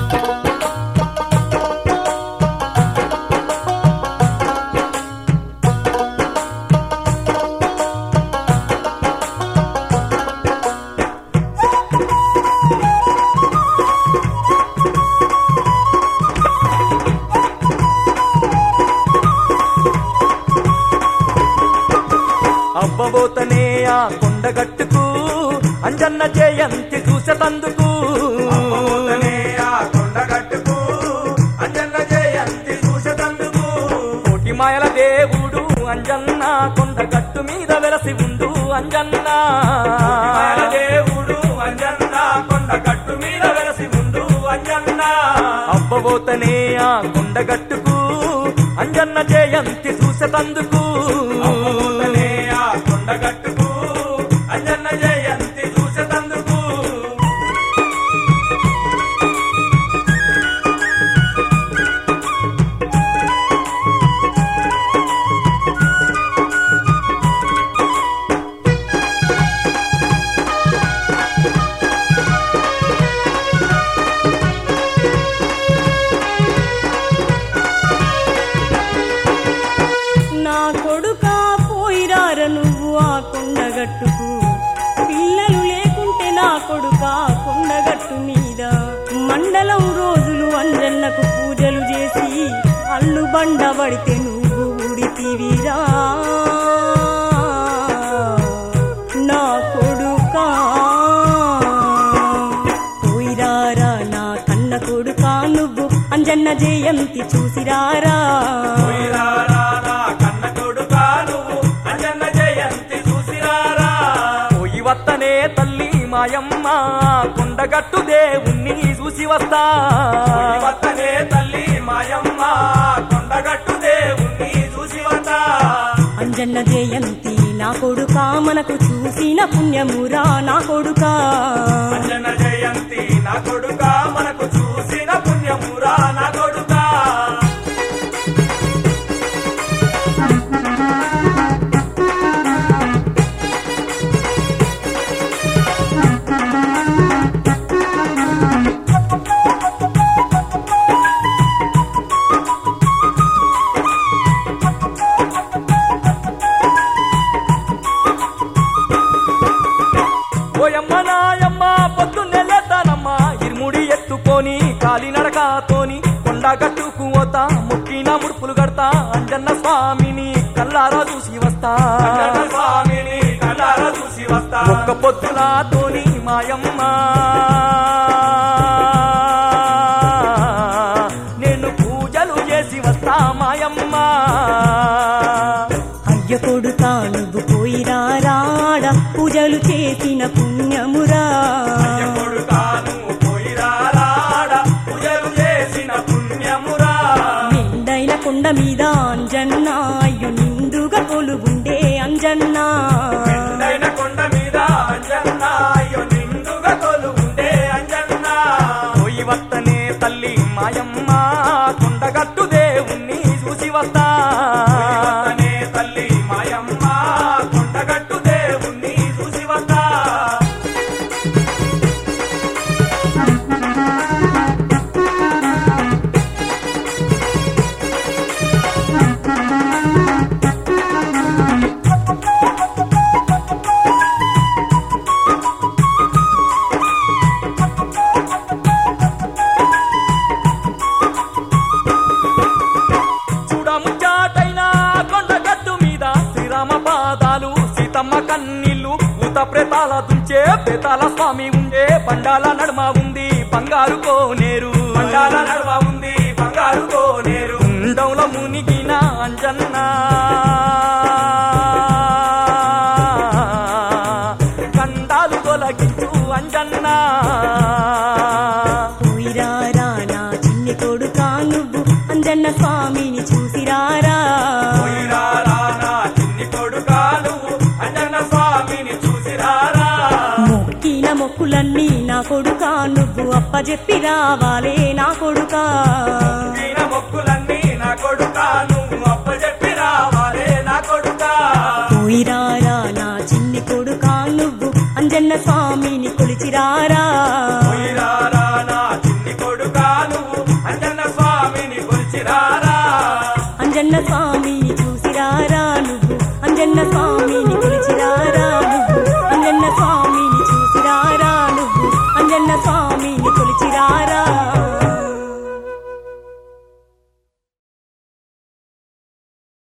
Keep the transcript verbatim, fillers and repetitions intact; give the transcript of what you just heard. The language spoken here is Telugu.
అవ్వబోతనే ఆ కొండగట్టుకు అంజన్న జయంతి చూసేతందుకు అవ్వబోతనే ఆ కొండగట్టుకు అంజన్న జయంతి చూసేతందుకు కోటి మాయల దేవుడు అంజన్న కొండగట్టు మీద వెలసి ఉండు అంజన్న మాయల దేవుడు అంజన్న కొండగట్టు మీద వెలసి ఉండు అంజన్న అవ్వబోతనే ఆ కొండగట్టుకు అంజన్న జయంతి చూసేతందుకు అవ్వబోతనే ఆ కొండగట్టుకు అంజన్న జయంతి చూసేతందుకు నా కొడుకా పోయిరార నువ్వు ఆ కొండగట్టుకు పిల్లలు లేకుంటే నా కొడుకా కొండగట్టు మీద మండలం రోజులు అంజన్నకు పూజలు చేసి అల్లు బండ పడితే నువ్వు ఉడితివిరా నా కొడుకా పోయిరారా నా కన్న కొడుకా నువ్వు అంజన్న జయంతి చూసిరారా పోయిరారా నా కన్న కొడుకా నువ్వు అంజన్న జయంతి చూసిరారా పోయి వత్తనే తల్లి మాయమ్మ కొండగట్టు దేవుణ్ణి చూసి వస్తా పోయి వత్తనే తల్లి మాయమ్మ కొండగట్టు దేవుణ్ణి చూసి వస్తా అంజన్న జయంతి నా కొడుకా మనకు చూసిన పుణ్యమురా నా కొడుకా అంజన్న జయంతి నా కొడుకా మనకు చూసిన పుణ్యమురా నా కొడుకా ఓయమ్మ నాయమ్మ పొద్దున్నెళ్ళేతానమ్మ ఇరుముడి ఎత్తుకొని కాలినడకతోని కొండగట్టుకు పోతా మొక్కిన ముడుపులు కడతా అంజన్న స్వామిని కల్లారా చూసి వస్తా అంజన్న స్వామిని కళ్ళారా చూసి వస్తా ఒక్క పొద్దులాతోని మాయమ్మ నేను పూజలు చేసి వస్తా మాయమ్మ అయ్య కొడుకా నువ్వు పోయిరారాడ పూజలు చేసిన పుణ్యమురా అయ్య కొడుకా నువ్వు పోయిరారాడ పూజలు చేసిన పుణ్యమురా నిండైన కొండ మీద అంజన్న అయ్యో నిండుగా కొలుగుండే అంజన్న ఎండైన కొండ మీద అంజన్న అయ్యో నిండుగా కొలువుండే అంజన్న పోయి వత్తనే తల్లి మాయమ్మ కొండగట్టు దేవుణ్ణి చూసి వస్తా పోయి వత్తనే తల్లి మాయమ్మ కొండగట్టు దేవుణ్ణి చూసి వస్తా చూడముచ్చాటైన కొండగట్టు మీద శ్రీరామ పాదాలు సీతమ్మ కన్నీళ్ళు భూత ప్రేతాల దుంచే ప్రేతాల స్వామి ఉండే బండాల నడుమ ఉంది బంగారు కోనేరు బండాల నడుమ ఉంది బంగారు కోనేరు ఉండవుల మునిగిన అంజన్న కండాలు తొలగించు అంజన్న పోయిరారా నా చిన్ని కొడుకా నువ్వు అంజన్న స్వామిని చూసిరారా పోయిరారా నా చిన్ని కొడుకా నువ్వు అంజన్న స్వామిని చూసిరారా మొక్కిన మొక్కులన్నీ నా కొడుకా నువ్వు అప్పజెప్పి రావాలే నా కొడుకా ఈయన మొక్కులన్నీ నా కొడుకా నువ్వు అప్పచెప్పి రావాలే నా కొడుకా పోయిరారా నా చిన్ని కొడుకా నువ్వు అంజన్న స్వామిని కొలిచిరారా పోయిరారా నా చిన్ని కొడుకా అంజన్న స్వామిని చూసిరారా నువ్వు అంజన్న స్వామిని